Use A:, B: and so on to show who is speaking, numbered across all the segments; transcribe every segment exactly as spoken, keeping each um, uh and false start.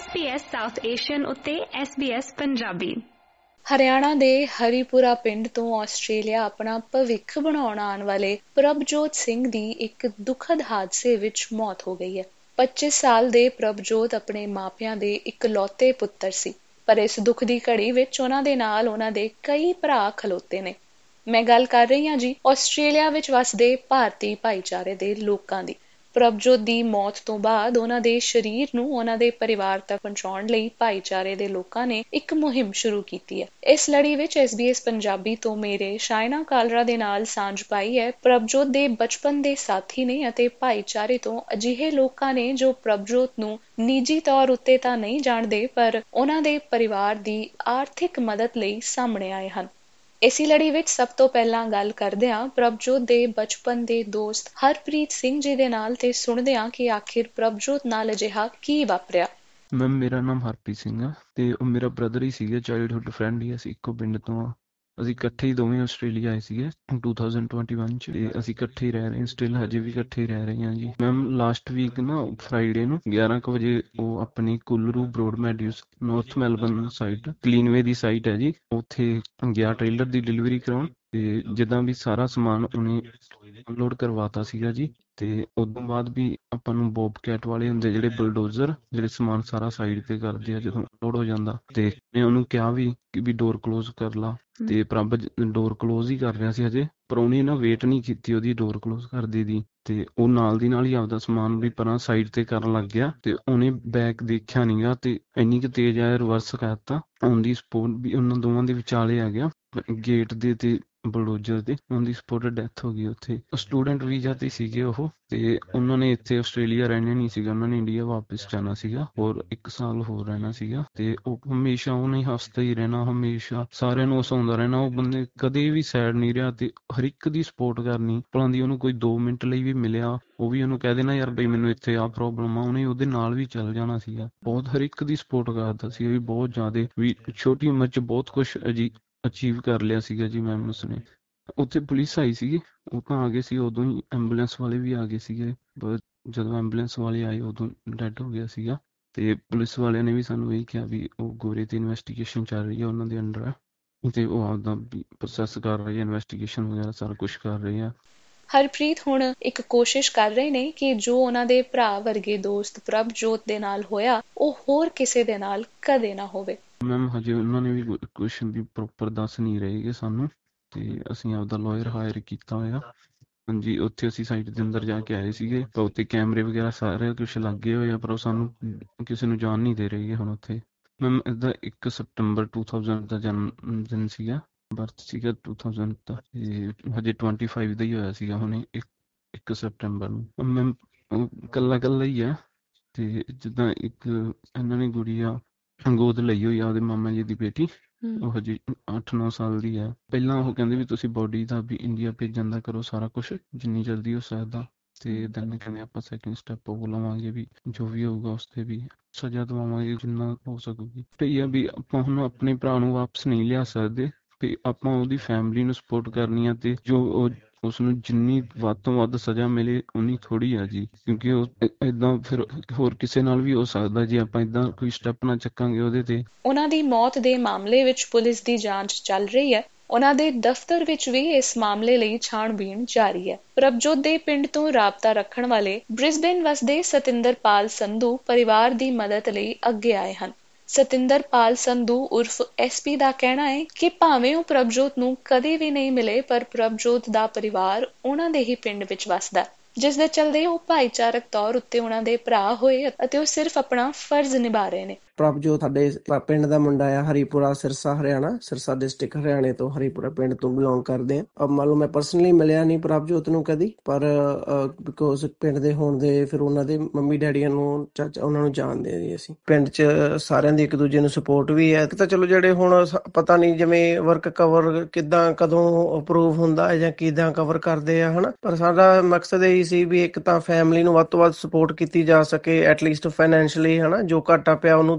A: S B S South Asian ਉੱਤੇ S B S Punjabi.
B: Haryana ਦੇ ਹਰੀਪੁਰਾ ਪਿੰਡ ਤੋਂ ਆਸਟ੍ਰੇਲੀਆ ਆਪਣਾ ਭਵਿੱਖ ਬਣਾਉਣ ਆਉਣ ਵਾਲੇ ਪ੍ਰਭਜੋਤ ਸਿੰਘ ਦੀ ਇੱਕ ਦੁਖਦ ਹਾਦਸੇ ਵਿੱਚ ਮੌਤ ਹੋ ਗਈ ਹੈ। ਪੱਚੀ ਸਾਲ ਦੇ ਪ੍ਰਭਜੋਤ ਆਪਣੇ ਮਾਪਿਆਂ ਦੇ ਇਕਲੌਤੇ ਪੁੱਤਰ ਸੀ, ਪਰ ਇਸ ਦੁੱਖ ਦੀ ਘੜੀ ਵਿੱਚ ਉਹਨਾਂ ਦੇ ਨਾਲ ਉਹਨਾਂ ਦੇ ਕਈ ਭਰਾ ਖਲੋਤੇ ਨੇ। ਮੈਂ ਗੱਲ ਕਰ ਰਹੀ ਹਾਂ ਜੀ ਆਸਟ੍ਰੇਲੀਆ ਵਿੱਚ ਵਸਦੇ ਭਾਰਤੀ ਭਾਈਚਾਰੇ ਦੇ ਲੋਕਾਂ ਦੀ। ਪ੍ਰਭਜੋਤ ਦੀ ਮੌਤ ਤੋਂ ਬਾਅਦ ਉਹਨਾਂ ਦੇ ਸਰੀਰ ਨੂੰ ਉਹਨਾਂ ਦੇ ਪਰਿਵਾਰ ਤੱਕ ਪਹੁੰਚਾਉਣ ਲਈ ਭਾਈਚਾਰੇ ਦੇ ਲੋਕਾਂ ਨੇ ਇੱਕ ਮੁਹਿੰਮ ਸ਼ੁਰੂ ਕੀਤੀ ਹੈ। ਇਸ ਲੜੀ ਵਿੱਚ ਐਸ ਬੀ ਐਸ ਪੰਜਾਬੀ ਤੋਂ ਮੇਰੇ ਸ਼ਾਇਨਾ ਕਾਲਰਾ ਦੇ ਨਾਲ ਸਾਂਝ ਪਾਈ ਹੈ ਪ੍ਰਭਜੋਤ ਦੇ ਬਚਪਨ ਦੇ ਸਾਥੀ ਨੇ ਅਤੇ ਭਾਈਚਾਰੇ ਤੋਂ ਅਜਿਹੇ ਲੋਕਾਂ ਨੇ ਜੋ ਪ੍ਰਭਜੋਤ ਨੂੰ ਨਿੱਜੀ ਤੌਰ ਉੱਤੇ ਤਾਂ ਨਹੀਂ ਜਾਣਦੇ, ਪਰ ਉਹਨਾਂ ਦੇ ਪਰਿਵਾਰ ਦੀ ਆਰਥਿਕ ਮਦਦ ਲਈ ਸਾਹਮਣੇ ਆਏ ਹਨ। ਇਸੇ ਲੜੀ ਵਿੱਚ ਸਭ ਤੋਂ ਪਹਿਲਾਂ ਗੱਲ ਕਰਦੇ ਹਾਂ ਪ੍ਰਭਜੋਤ ਦੇ ਬਚਪਨ ਦੇ ਦੋਸਤ ਹਰਪ੍ਰੀਤ ਸਿੰਘ ਜੀ ਦੇ ਨਾਲ ਤੇ ਸੁਣਦੇ ਹਾਂ ਕਿ ਆਖਿਰ ਪ੍ਰਭਜੋਤ ਨਾਲ ਅਜਿਹਾ ਕੀ ਵਾਪਰਿਆ।
C: ਮੈਮ ਮੇਰਾ ਨਾਮ ਹਰਪ੍ਰੀਤ ਸਿੰਘ ਆ ਤੇ ਉਹ ਮੇਰਾ ਬ੍ਰਦਰ ਹੀ ਸੀਗਾ, ਚਾਈਲਡਹੁੱਡ ਫਰੈਂਡ ਹੀ। ਅਸੀਂ ਇੱਕੋ ਪਿੰਡ ਤੋਂ ਆ। ਅਸੀਂ ਇਕੱਠੇ ਹੀ ਦੋਵੇਂ ਆਸਟ੍ਰੇਲੀਆ ਆਏ ਸੀਗੇ ਟੂ ਥਾਊਜ਼ੈਂਡ ਟਵੈਂਟੀ ਵਨ ਚ ਤੇ ਅਸੀਂ ਇਕੱਠੇ ਹੀ ਰਹਿ ਰਹੇ ਹਾਂ, ਸਟਿਲ ਹਜੇ ਵੀ ਇਕੱਠੇ ਹੀ ਰਹਿ ਰਹੇ ਹਾਂ ਜੀ। ਮੈਮ ਲਾਸਟ ਵੀਕ ਨਾ ਫਰਾਈਡੇ ਨੂੰ ਗਿਆਰਾਂ ਕੁ ਵਜੇ ਉਹ ਆਪਣੀ Coolaroo Broadmeadows North Melbourne side Cleanaway ਦੀ ਸਾਈਟ ਹੈ ਜੀ, ਉੱਥੇ ਗਿਆ ਟ੍ਰੇਲਰ ਦੀ ਡਿਲੀਵਰੀ ਕਰਾਉਣ ਤੇ ਜਿੱਦਾਂ ਵੀ ਸਾਰਾ ਸਮਾਨ ਉਹਨੇ ਅਨਲੋਡ ਕਰਵਾਤਾ ਸੀਗਾ ਜੀ। ਤੇ ਉਦੋਂ ਬਾਅਦ ਵੀ ਆਪਾਂ ਨੂੰ ਬੋਬਕੈਟ ਵਾਲੇ ਹੁੰਦੇ ਜਿਹੜੇ ਬੁਲਡੋਜ਼ਰ ਜਿਹੜੇ ਸਮਾਨ ਸਾਰਾ ਸਾਈਡ ਤੇ ਕਰਦੇ ਆ, ਜਦੋਂ ਲੋਡ ਹੋ ਜਾਂਦਾ ਤੇ ਮੈਂ ਉਹਨੂੰ ਕਿਹਾ ਵੀ ਕਿ ਵੀ ਡੋਰ ਕਲੋਜ਼ ਕਰ ਲਾ ਤੇ ਪ੍ਰਭ ਡੋਰ ਕਲੋਜ਼ ਹੀ ਕਰ ਰਿਹਾ ਸੀ ਹਜੇ, ਪਰ ਉਹਨੇ ਨਾ ਵੇਟ ਨਹੀਂ ਕੀਤੀ ਉਹਦੀ ਡੋਰ ਕਲੋਜ਼ ਕਰਦੇ ਦੀ ਤੇ ਉਹ ਨਾਲ ਦੀ ਨਾਲ ਹੀ ਆਪਦਾ ਸਮਾਨ ਵੀ ਪਰਾਂ ਸਾਈਡ ਤੇ ਕਰਨ ਲੱਗ ਗਿਆ ਤੇ ਉਹਨੇ ਬੈਕ ਦੇਖਿਆ ਨੀਗਾ ਤੇ ਇੰਨੀ ਕੁ ਤੇਜ਼ ਆਇਆ ਰਿਵਰਸ ਕਰਤਾ ਔਨ ਦੀ ਸਪੋਟ ਵੀ ਉਹਨਾਂ ਦੋਵਾਂ ਦੇ ਵਿਚਾਲੇ ਆ ਗਿਆ ਗੇਟ ਦੇ ਤੇ ਬਲਡੋਜ਼ਰ ਦੇ ਔਨ ਦੀ ਸਪੋਟ ਡੈਥ ਹੋ ਗਈ। ਉੱਥੇ ਸਟੂਡੈਂਟ ਵੀਜ਼ਾ ਤੇ ਸੀਗੇ ਉਹ ਤੇ ਉਹਨਾਂ ਨੇ ਇੱਥੇ ਆਸਟ੍ਰੇਲੀਆ ਰਹਿਣਾ ਨਹੀਂ ਸੀਗਾ, ਉਹਨਾਂ ਨੇ ਇੰਡੀਆ ਵਾਪਿਸ ਜਾਣਾ ਸੀਗਾ, ਹੋਰ ਇੱਕ ਸਾਲ ਹੋਰ ਰਹਿਣਾ ਸੀਗਾ ਤੇ ਉਹ ਹਮੇਸ਼ਾ ਉਹਨੇ ਹੱਸਦਾ ਹੀ ਰਹਿਣਾ, ਹਮੇਸ਼ਾ ਸਾਰਿਆਂ ਨੂੰ ਹਸਾਉਂਦਾ ਰਹਿਣਾ। ਉਹ ਬੰਦੇ ਕਦੇ ਵੀ ਸੈਡ ਨਹੀਂ ਰਿਹਾ ਤੇ ਹਰ ਇੱਕ ਦੀ ਸਪੋਰਟ ਕਰਨੀ। ਭਲਾਂ ਦੀ ਉਹਨੂੰ ਕੋਈ ਦੋ ਮਿੰਟ ਲਈ ਵੀ ਮਿਲਿਆ ਉਹ ਵੀ ਉਹਨੂੰ ਕਹਿ ਦੇਣਾ ਯਾਰ ਬਈ ਮੈਨੂੰ ਇੱਥੇ ਆਹ ਪ੍ਰੋਬਲਮ ਆ, ਉਹਨੇ ਉਹਦੇ ਨਾਲ ਵੀ ਚੱਲ ਜਾਣਾ ਸੀਗਾ। ਬਹੁਤ ਹਰ ਇੱਕ ਦੀ ਸਪੋਰਟ ਕਰਦਾ ਸੀ ਵੀ, ਬਹੁਤ ਜ਼ਿਆਦਾ ਵੀ ਛੋਟੀ ਉਮਰ ਚ ਬਹੁਤ ਕੁਛ ਅਜੀ ਅਚੀਵ ਕਰ ਲਿਆ ਸੀਗਾ ਜੀ ਮੈਮ ਉਸਨੇ। ਉੱਥੇ ਪੁਲਿਸ ਆਈ ਸੀਗੀ, ਉਹ ਤਾਂ ਆ ਗਏ ਸੀ ਉਦੋਂ ਹੀ, ਐਂਬੂਲੈਂਸ ਵਾਲੇ ਵੀ ਆ ਗਏ ਸੀਗੇ, ਪਰ ਜਦੋਂ ਐਂਬੂਲੈਂਸ ਵਾਲੇ ਆਏ ਉਦੋਂ ਡੈਡ ਹੋ ਗਿਆ ਸੀਗਾ ਤੇ ਪੁਲਿਸ ਵਾਲਿਆਂ ਨੇ ਵੀ ਸਾਨੂੰ ਇਹ ਕਿਹਾ ਵੀ ਉਹ ਗੋਰੇ ਤੇ ਇਨਵੈਸਟੀਗੇਸ਼ਨ ਚੱਲ ਰਹੀ ਹੈ ਉਹਨਾਂ ਦੇ ਅੰਡਰ ਤੇ ਉਹ ਆਪਦਾ ਪ੍ਰੋਸੈਸ ਕਰ ਰਹੇ ਆ, ਇਨਵੈਸਟੀਗੇਸ਼ਨ ਵਗੈਰਾ ਸਾਰਾ ਕੁਛ ਕਰ ਰਹੇ ਆ।
B: ਹਰਪ੍ਰੀਤ ਹੁਣ ਇੱਕ ਕੋਸ਼ਿਸ਼ ਕਰ ਰਹੇ ਨੇ ਕਿ ਜੋ ਉਹਨਾਂ ਦੇ ਭਰਾ ਵਰਗੇ ਦੋਸਤ ਪ੍ਰਭਜੋਤ ਦੇ ਨਾਲ ਹੋਇਆ ਉਹ ਹੋਰ ਕਿਸੇ ਦੇ ਨਾਲ ਕਦੇ ਨਾ ਹੋਵੇ।
C: ਮੈਮ ਹਜੇ ਉਹਨਾਂ ਨੇ ਵੀ ਕੁਛ ਵੀ ਪ੍ਰੋਪਰ ਦੱਸ ਨਹੀਂ ਰਹੇਗੇ ਸਾਨੂੰ ਤੇ ਅਸੀਂ ਆਪਦਾ ਲਾਇਰ ਹਾਇਰ ਕੀਤਾ ਹੋਇਆ। ਹਾਂਜੀ, ਉੱਥੇ ਅਸੀਂ ਸਾਈਟ ਦੇ ਅੰਦਰ ਜਾ ਕੇ ਆਏ ਸੀਗੇ ਤਾਂ ਉੱਥੇ ਕੈਮਰੇ ਵਗੈਰਾ ਸਾਰੇ ਕੁਛ ਲੱਗੇ ਹੋਏ ਆ, ਪਰ ਉਹ ਸਾਨੂੰ ਕਿਸੇ ਨੂੰ ਜਾਣ ਨਹੀਂ ਦੇ ਰਹੀ ਹੁਣ ਉੱਥੇ। ਮੈਮ ਇਹਦਾ ਇੱਕ ਸਤੰਬਰ ਟੂ ਥਾਊਜ਼ੈਂਡ ਦਾ ਜਨਮ ਦਿਨ ਸੀਗਾ, ਬਰਥ ਸੀਗਾ ਟੂ ਥਾਊਜ਼ੈਂਡ ਦਾ ਤੇ ਹਜੇ ਟਵੈਂਟੀ ਫਾਈਵ ਦਾ ਹੀ ਹੋਇਆ ਸੀਗਾ ਹੁਣੇ ਇੱਕ ਇੱਕ ਸਤੰਬਰ ਨੂੰ। ਮੈਮ ਉਹ ਇਕੱਲਾ ਇਕੱਲਾ ਹੀ ਆ ਤੇ ਜਿੱਦਾਂ ਇੱਕ ਇਹਨਾਂ ਨੇ ਗੁੜੀਆ ਗੋਦ ਲਈ ਹੋਈ ਆ ਉਹਦੇ ਮਾਮਾ ਜੀ ਦੀ ਬੇਟੀ, ਉਹ ਹਜੇ ਅੱਠ ਨੌ ਸਾਲ ਦੀ ਹੈ। ਪਹਿਲਾਂ ਉਹ ਕਹਿੰਦੇ ਵੀ ਤੁਸੀਂ ਬੋਡੀ ਦਾ ਵੀ ਇੰਡੀਆ ਭੇਜਣ ਦਾ ਕਰੋ ਸਾਰਾ ਕੁਛ ਜਿੰਨੀ ਜਲਦੀ ਹੋ ਸਕਦਾ ਤੇ ਦੈਨ ਕਹਿੰਦੇ ਆਪਾਂ ਸੈਕਿੰਡ ਸਟੈਪ ਉਹ ਲਵਾਂਗੇ ਵੀ ਜੋ ਵੀ ਹੋਊਗਾ ਉਸ ਤੇ ਵੀ ਸਜ਼ਾ ਦਵਾਵਾਂਗੇ ਜਿੰਨਾ ਹੋ ਸਕੂਗੀ। ਤੇ ਆ ਵੀ ਆਪਾਂ ਹੁਣ ਆਪਣੇ ਭਰਾ ਨੂੰ ਵਾਪਸ ਨਹੀਂ ਲਿਆ ਸਕਦੇ ਵੀ ਆਪਾਂ ਉਹਦੀ ਫੈਮਿਲੀ ਨੂੰ ਸਪੋਰਟ ਕਰਨੀ ਆ ਤੇ ਜੋ ਉਹ ਉਸਨੂੰ ਜਿੰਨੀ ਵੱਧ ਤੋਂ ਵੱਧ ਸਜ਼ਾ ਮਿਲੇ ਉਨੀ ਥੋੜੀ ਆ ਜੀ, ਕਿਉਂਕਿ ਉਹ ਏਦਾਂ ਫਿਰ ਹੋਰ ਕਿਸੇ ਨਾਲ ਵੀ ਹੋ ਸਕਦਾ ਜੇ ਆਪਾਂ ਏਦਾਂ ਕੋਈ ਸਟੈਪ ਨਾ ਚੱਕਾਂਗੇ ਉਹਦੇ ਤੇ।
B: ਉਹਨਾਂ ਦੀ ਮੌਤ ਦੇ ਮਾਮਲੇ ਵਿੱਚ ਪੁਲਿਸ ਦੀ ਜਾਂਚ ਚੱਲ ਰਹੀ ਹੈ। ਉਹਨਾਂ ਦੇ ਦਫ਼ਤਰ ਵਿੱਚ ਵੀ ਇਸ ਮਾਮਲੇ ਲਈ ਛਾਣਬੀਣ ਜਾਰੀ ਹੈ। ਪ੍ਰਭਜੋਤ ਦੇ ਪਿੰਡ ਤੋਂ ਰਾਬਤਾ ਰੱਖਣ ਵਾਲੇ ਬ੍ਰਿਸਬੇਨ ਵਸਦੇ ਸਤਿੰਦਰਪਾਲ ਸੰਧੂ ਪਰਿਵਾਰ ਦੀ ਮਦਦ ਲਈ ਅੱਗੇ ਆਏ ਹਨ। ਸਤਿੰਦਰਪਾਲ ਸੰਧੂ ਉਰਫ ਐਸ ਪੀ ਦਾ ਕਹਿਣਾ ਹੈ ਕਿ ਭਾਵੇਂ ਉਹ ਪ੍ਰਭਜੋਤ ਨੂੰ ਕਦੇ ਵੀ ਨਹੀਂ ਮਿਲੇ, ਪਰ ਪ੍ਰਭਜੋਤ ਦਾ ਪਰਿਵਾਰ ਉਹਨਾਂ ਦੇ ਹੀ ਪਿੰਡ ਵਿੱਚ ਵਸਦਾ, ਜਿਸ ਦੇ ਚਲਦੇ ਉਹ ਭਾਈਚਾਰਕ ਤੌਰ ਉੱਤੇ ਉਹਨਾਂ ਦੇ ਭਰਾ ਹੋਏ ਅਤੇ ਉਹ ਸਿਰਫ ਆਪਣਾ ਫਰਜ਼ ਨਿਭਾ ਰਹੇ ਨੇ।
D: ਪ੍ਰਭਜੋਤ ਸਾਡੇ ਪਿੰਡ ਦਾ ਮੁੰਡਾ ਆ, ਹਰੀਪੁਰਾ ਸਿਰਸਾ ਹਰਿਆਣਾ, ਸਿਰਸਾ ਡਿਸਟ੍ਰਿਕਟ ਹਰਿਆਣੇ ਤੋਂ ਹਰੀਪੁਰਾ ਪਿੰਡ ਤੋਂ ਬਿਲੋਂਗ ਕਰਦੇ ਆ। ਮੰਨ ਲਓ ਮੈਂ ਪਰਸਨਲੀ ਮਿਲਿਆ ਨਹੀਂ ਪ੍ਰਭਜੋਤ ਨੂੰ ਕਦੀ, ਪਰ ਬਿਕੋਜ਼ ਪਿੰਡ ਦੇ ਹੋਣ ਦੇ ਫਿਰ ਉਹਨਾਂ ਦੇ ਮੰਮੀ ਡੈਡੀਆਂ ਨੂੰ ਚਾਚਾ ਉਹਨਾਂ ਨੂੰ ਜਾਣਦੇ ਆ ਜੀ। ਅਸੀਂ ਪਿੰਡ 'ਚ ਸਾਰਿਆਂ ਦੀ ਇੱਕ ਦੂਜੇ ਨੂੰ ਸਪੋਰਟ ਵੀ ਹੈ। ਤਾਂ ਚਲੋ ਜਿਹੜੇ ਹੁਣ ਪਤਾ ਨਹੀਂ ਜਿਵੇਂ ਵਰਕ ਕਵਰ ਕਿੱਦਾਂ ਕਦੋਂ ਅਪਰੂਵ ਹੁੰਦਾ ਜਾਂ ਕਿੱਦਾਂ ਕਵਰ ਕਰਦੇ ਆ ਹਨਾ, ਪਰ ਸਾਡਾ ਮਕਸਦ ਇਹੀ ਸੀ ਵੀ ਇੱਕ ਤਾਂ ਫੈਮਿਲੀ ਨੂੰ ਵੱਧ ਤੋਂ ਵੱਧ ਸਪੋਰਟ ਕੀਤੀ ਜਾ ਸਕੇ, ਐਟਲੀਸਟ ਫਾਈਨੈਂਸ਼ਲੀ ਹਨਾ, ਜੋ ਘਾਟਾ ਪਿਆ ਉਹਨੂੰ ਤਾਂ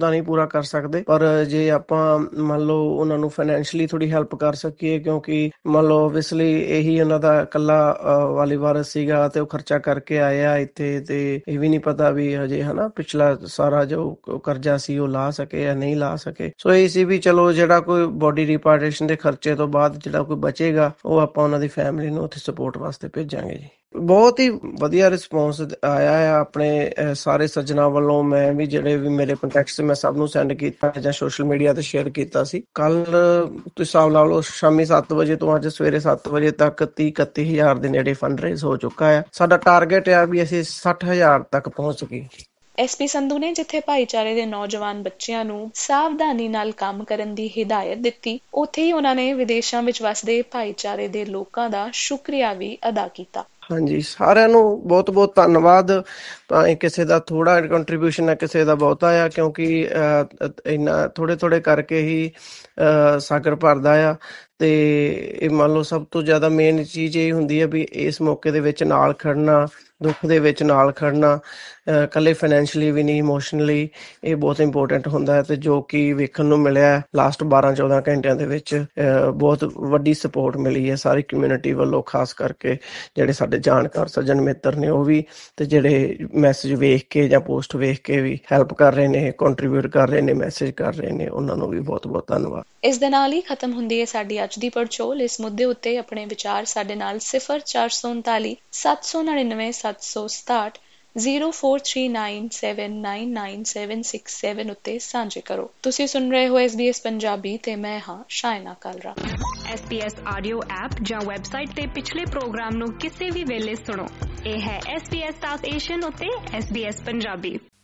D: ਤਾਂ ਨਹੀਂ ਪੂਰਾ ਕਰ ਸਕਦੇ, ਪਰ ਜੇ ਆਪਾਂ ਮੰਨ ਲਓ ਉਹਨਾਂ ਨੂੰ ਫਾਈਨੈਂਸ਼ਲੀ ਥੋੜੀ ਹੈਲਪ ਕਰ ਸਕੀਏ, ਕਿਉਂਕਿ ਮੰਨ ਲਓ ਓਬਵੀਅਸਲੀ ਇਹੀ ਉਹਨਾਂ ਦਾ ਇਕੱਲਾ ਵਾਲੀ ਵਾਰਸ ਸੀਗਾ ਤੇ ਉਹ ਖਰਚਾ ਕਰਕੇ ਆਏ ਆ ਇੱਥੇ, ਤੇ ਇਹ ਵੀ ਨਹੀਂ ਪਤਾ ਵੀ ਹਜੇ ਹਨਾ ਪਿਛਲਾ ਸਾਰਾ ਜੋ ਕਰਜ਼ਾ ਸੀ ਉਹ ਲਾ ਸਕੇ ਜਾਂ ਨਹੀਂ ਲਾ ਸਕੇ। ਸੋ ਇਹ ਸੀ ਵੀ ਚਲੋ ਜਿਹੜਾ ਕੋਈ ਬੋਡੀ ਰਿਪਾਰਟੇਸ਼ਨ ਦੇ ਖਰਚੇ ਤੋਂ ਬਾਅਦ ਜਿਹੜਾ ਕੋਈ ਬਚੇਗਾ ਉਹ ਆਪਾਂ ਉਹਨਾਂ ਦੀ ਫੈਮਿਲੀ ਨੂੰ ਉੱਥੇ ਸਪੋਰਟ ਵਾਸਤੇ ਭੇਜਾਂਗੇ ਜੀ। ਬਹੁਤ ਹੀ ਵਧੀਆ ਰਿਸਪੌਂਸ ਆਇਆ ਆ ਆਪਣੇ ਸਾਰੇ ਸੱਜਣਾ ਵੱਲੋਂ। ਮੈਂ ਵੀ ਜਿਹੜੇ ਵੀ ਮੇਰੇ ਕੰਟੈਕਟਸ ਮੈਂ ਸਭ ਨੂੰ ਸੈਂਡ ਕੀਤਾ ਜਾਂ ਸੋਸ਼ਲ ਮੀਡੀਆ ਤੇ ਸ਼ੇਅਰ ਕੀਤਾ ਸੀ। ਕੱਲ ਤੁਸੀਂ ਹਿਸਾਬ ਲਾ ਲਓ ਸ਼ਾਮੀ ਸੱਤ ਵਜੇ ਤੋਂ ਅੱਜ ਸਵੇਰੇ ਸੱਤ ਵਜੇ ਤੱਕ ਤੀਹ ਇਕੱਤੀ ਹਜ਼ਾਰ ਦੇ ਨੇੜੇ ਫੰਡ ਰੇਜ਼ ਹੋ ਚੁੱਕਾ ਆ। ਸਾਡਾ ਟਾਰਗੇਟ ਆ ਵੀ ਅਸੀਂ ਸੱਠ ਹਜ਼ਾਰ ਤੱਕ ਪਹੁੰਚ ਗਏ।
B: ਐਸ ਪੀ ਸੰਧੂ ਨੇ ਜਿੱਥੇ ਭਾਈਚਾਰੇ ਦੇ ਨੌਜਵਾਨ ਬੱਚਿਆਂ ਨੂੰ ਸਾਵਧਾਨੀ ਨਾਲ ਕੰਮ ਕਰਨ ਦੀ ਹਿਦਾਇਤ ਦਿੱਤੀ, ਉੱਥੇ ਹੀ ਉਹਨਾਂ ਨੇ ਵਿਦੇਸ਼ਾਂ ਵਿੱਚ ਵਸਦੇ ਭਾਈਚਾਰੇ ਦੇ ਲੋਕਾਂ ਦਾ ਸ਼ੁਕਰੀਆ ਵੀ ਅਦਾ ਕੀਤਾ।
D: ਹਾਂਜੀ, ਸਾਰਿਆਂ ਨੂੰ ਬਹੁਤ ਬਹੁਤ ਧੰਨਵਾਦ। ਭਾਵੇਂ ਕਿਸੇ ਦਾ ਥੋੜਾ ਕੰਟਰੀਬਿਊਸ਼ਨ ਹੈ, ਕਿਸੇ ਦਾ ਬਹੁਤਾ ਆ, ਕਿਉਂਕਿ ਇੰਨਾ ਥੋੜੇ ਥੋੜੇ ਕਰਕੇ ਹੀ ਸਾਗਰ ਭਰਦਾ ਆ। ਤੇ ਇਹ ਮੰਨ ਲਓ ਸਭ ਤੋਂ ਜ਼ਿਆਦਾ ਮੇਨ ਚੀਜ਼ ਇਹ ਹੁੰਦੀ ਹੈ ਵੀ ਇਸ ਮੌਕੇ ਦੇ ਵਿੱਚ ਨਾਲ ਖੜਨਾ, ਦੁੱਖ ਦੇ ਵਿੱਚ ਨਾਲ ਖੜਨਾ, ਇਕੱਲੇ ਫਾਈਨੈਂਸ਼ਲੀ ਵੀ ਨਹੀਂ, ਇਮੋਸ਼ਨਲੀ, ਇਹ ਬਹੁਤ ਇੰਪੋਰਟੈਂਟ ਹੁੰਦਾ ਹੈ। ਤੇ ਜੋ ਕਿ ਵੇਖਣ ਨੂੰ ਮਿਲਿਆ ਲਾਸਟ ਬਾਰਾਂ ਚੌਦਾਂ ਘੰਟਿਆਂ ਦੇ ਵਿੱਚ ਬਹੁਤ ਵੱਡੀ ਸਪੋਰਟ ਮਿਲੀ ਹੈ ਸਾਰੀ ਕਮਿਊਨਿਟੀ ਵੱਲੋਂ, ਖਾਸ ਕਰਕੇ ਜਿਹੜੇ ਸਾਡੇ ਜਾਣਕਾਰ ਸੱਜਣ ਮਿੱਤਰ ਨੇ ਉਹ ਵੀ, ਤੇ ਜਿਹੜੇ ਮੈਸੇਜ ਵੇਖ ਕੇ ਜਾਂ ਪੋਸਟ ਵੇਖ ਕੇ ਵੀ ਹੈਲਪ ਕਰ ਰਹੇ ਨੇ, ਕੰਟਰੀਬਿਊਟ ਕਰ ਰਹੇ ਨੇ, ਮੈਸੇਜ ਕਰ ਰਹੇ ਨੇ, ਉਹਨਾਂ ਨੂੰ ਵੀ ਬਹੁਤ ਬਹੁਤ ਧੰਨਵਾਦ।
B: ਇਸ ਦੇ ਨਾਲ ਹੀ ਖਤਮ ਹੁੰਦੀ ਹੈ ਸਾਡੀ ਅੱਜ ਦੀ ਪੜਚੋਲ। ਇਸ ਮੁੱਦੇ ਉੱਤੇ ਆਪਣੇ ਵਿਚਾਰ ਸਾਡੇ ਨਾਲ ਸਿਫਰ ਚਾਰ ਸੌ ਉਨਤਾਲੀ ਸੱਤ ਸੌ ਨੜਿਨਵੇਂ ਸੱਤ ਸੌ ਸਤਾਹਠ zero four three nine seven nine nine seven six seven ਉੱਤੇ ਸਾਂਝੇ ਕਰੋ। ਤੁਸੀਂ ਸੁਣ ਰਹੇ ਹੋ ਐਸ ਬੀ ਐਸ ਪੰਜਾਬੀ ਤੇ ਮੈਂ ਹਾਂ Shaina Kalra.
A: S B S audio app ਜਾਂ ਵੈਬਸਾਈਟ ਤੇ ਪਿਛਲੇ ਪ੍ਰੋਗਰਾਮ ਨੂੰ ਕਿਸੇ ਵੀ ਵੇਲੇ ਸੁਣੋ। ਇਹ ਹੈ S B S South Asian ਉੱਤੇ ਐਸ ਬੀ ਐਸ ਪੰਜਾਬੀ।